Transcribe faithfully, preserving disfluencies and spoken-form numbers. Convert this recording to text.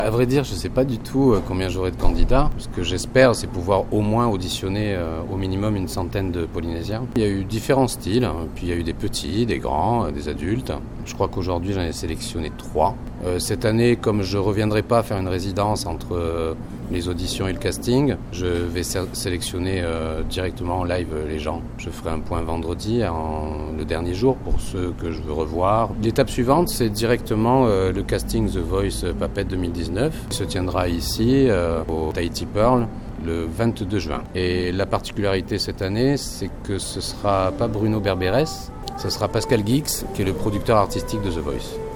À vrai dire, je ne sais pas du tout combien j'aurai de candidats. Ce que j'espère, c'est pouvoir au moins auditionner euh, au minimum une centaine de Polynésiens. Il y a eu différents styles, hein. Puis il y a eu des petits, des grands, euh, des adultes. Je crois qu'aujourd'hui, j'en ai sélectionné trois. Euh, cette année, comme je ne reviendrai pas faire une résidence entre euh, les auditions et le casting, je vais sé- sélectionner euh, directement en live les gens. Je ferai un point vendredi, en, le dernier jour, pour ceux que je veux revoir. L'étape suivante, c'est directement euh, le casting The Voice Papette deux mille dix-neuf. Il se tiendra ici, euh, au Tahiti Pearl, le vingt-deux juin. Et la particularité cette année, c'est que ce ne sera pas Bruno Berberes, ce sera Pascal Guix, qui est le producteur artistique de The Voice.